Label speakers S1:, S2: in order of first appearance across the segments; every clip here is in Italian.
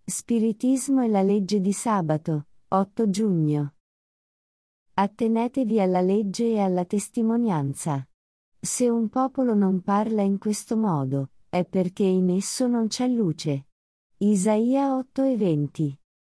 S1: Spiritismo e la legge di sabato, 8 giugno. Attenetevi alla legge e alla testimonianza. Se un popolo non parla in questo modo, è perché in esso non c'è luce. Isaia 8:20.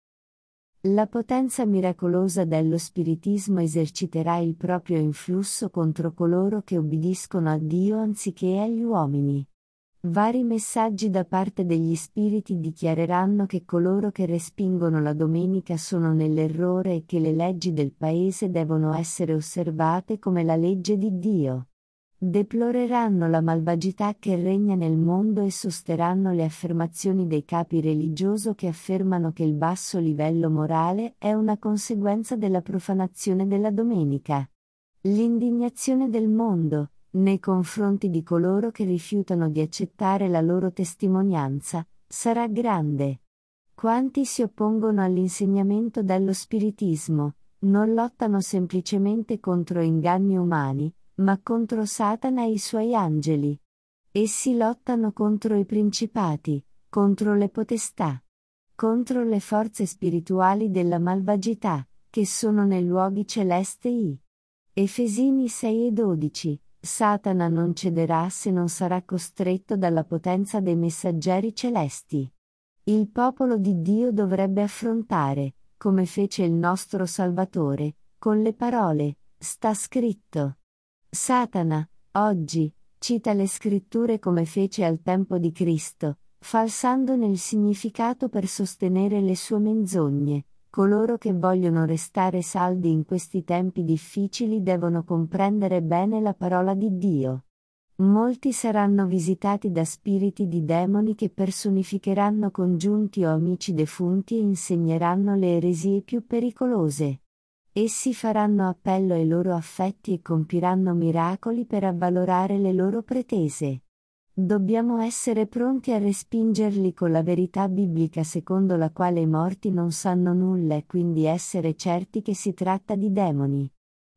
S1: La potenza miracolosa dello spiritismo eserciterà il proprio influsso contro coloro che obbediscono a Dio anziché agli uomini. Vari messaggi da parte degli spiriti dichiareranno che coloro che respingono la domenica sono nell'errore e che le leggi del paese devono essere osservate come la legge di Dio. Deploreranno la malvagità che regna nel mondo e sosterranno le affermazioni dei capi religiosi che affermano che il basso livello morale è una conseguenza della profanazione della domenica. L'indignazione del mondo, nei confronti di coloro che rifiutano di accettare la loro testimonianza, sarà grande. Quanti si oppongono all'insegnamento dello spiritismo, non lottano semplicemente contro inganni umani, ma contro Satana e i suoi angeli. Essi lottano contro i principati, contro le potestà, contro le forze spirituali della malvagità, che sono nei luoghi celesti. Efesini 6:12. Satana non cederà se non sarà costretto dalla potenza dei messaggeri celesti. Il popolo di Dio dovrebbe affrontare, come fece il nostro Salvatore, con le parole, sta scritto. Satana, oggi, cita le scritture come fece al tempo di Cristo, falsandone il significato per sostenere le sue menzogne. Coloro che vogliono restare saldi in questi tempi difficili devono comprendere bene la parola di Dio. Molti saranno visitati da spiriti di demoni che personificheranno congiunti o amici defunti e insegneranno le eresie più pericolose. Essi faranno appello ai loro affetti e compiranno miracoli per avvalorare le loro pretese. Dobbiamo essere pronti a respingerli con la verità biblica secondo la quale i morti non sanno nulla e quindi essere certi che si tratta di demoni.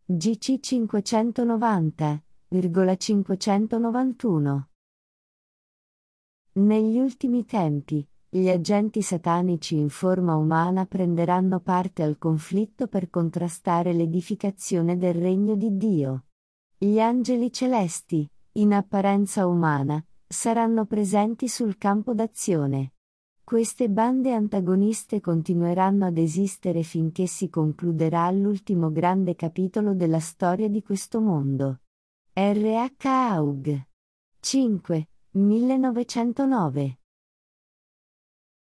S1: GC 590,591. Negli ultimi tempi, gli agenti satanici in forma umana prenderanno parte al conflitto per contrastare l'edificazione del regno di Dio. Gli angeli celesti, in apparenza umana, saranno presenti sul campo d'azione. Queste bande antagoniste continueranno ad esistere finché si concluderà l'ultimo grande capitolo della storia di questo mondo. R. H. Haug. 5. 1909